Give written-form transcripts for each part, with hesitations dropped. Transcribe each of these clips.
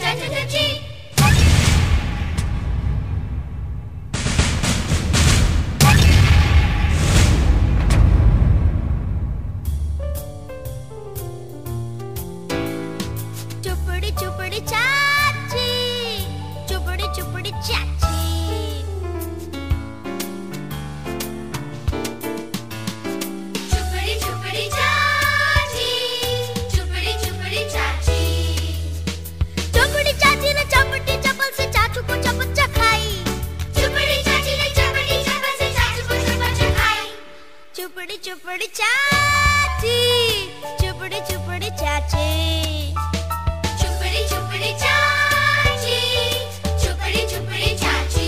चुपड़ी चुपड़ी चाची, चुपड़ी चुपड़ी चाची। चुपड़ी चुपड़ी चाची, चुपड़ी चुपड़ी चाची। चुपड़ी चाची ने चपटी चप्पल से चाचू को चप्पल चखाई। चुपड़ी चाची ने चपटी चप्पल से चाचू को चप्पल चखाई। चुपड़ी चुपड़ी चाची, चुपड़ी चुपड़ी चाची। चुपड़ी चाची, चुपड़ी चुपड़ी चाची।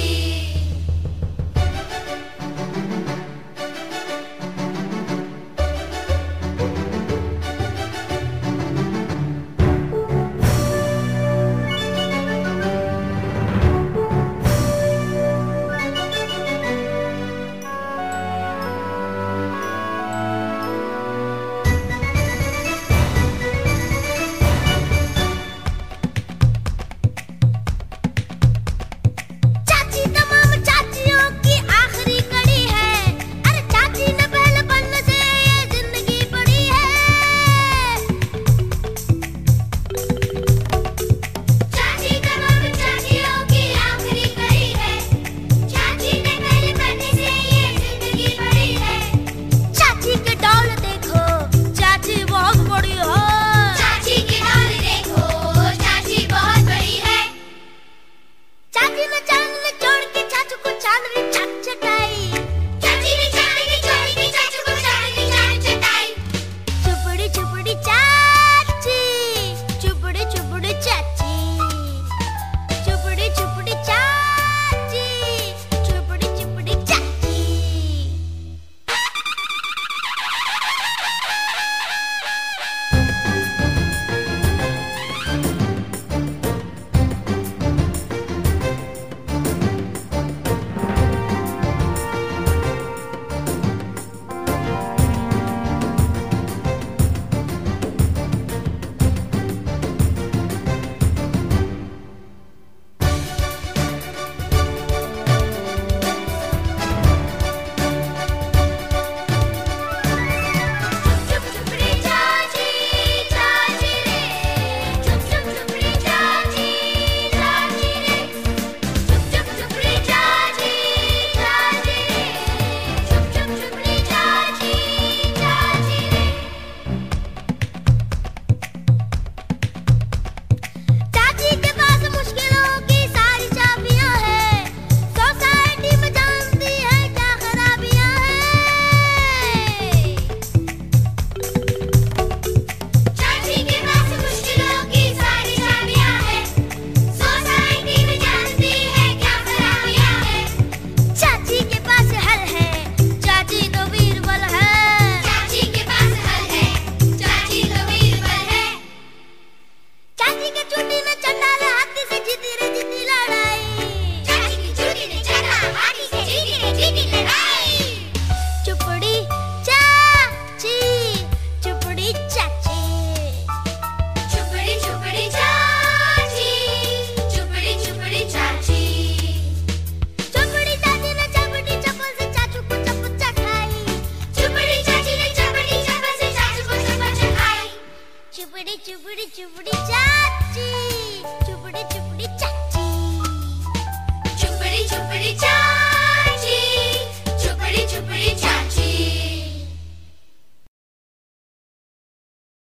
चुपड़ी चुपड़ी चाची, चुपड़ी चुपड़ी चाची। चुपड़ी चुपड़ी चाची।